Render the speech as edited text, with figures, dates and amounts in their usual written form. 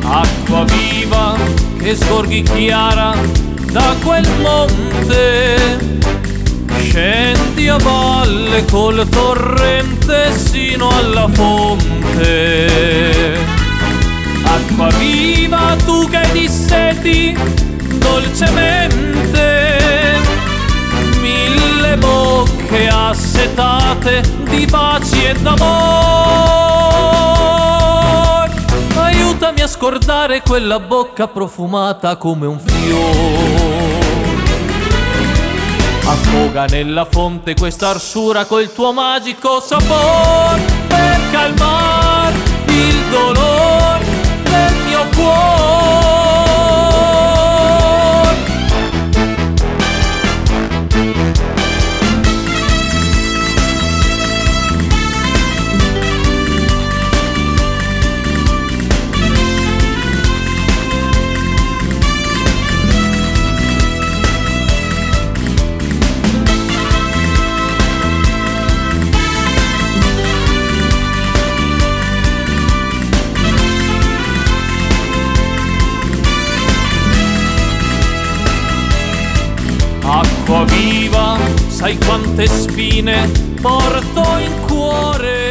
Acqua viva che sgorghi chiara da quel monte, scendi a valle col torrente sino alla fonte. Acqua viva tu che disseti dolcemente mille bocche assetate di baci e d'amor. Aiutami a scordare quella bocca profumata come un fiore. Affoga nella fonte questa arsura col tuo magico sapore, per calmar il dolore del mio cuore. Acqua viva, sai quante spine porto in cuore.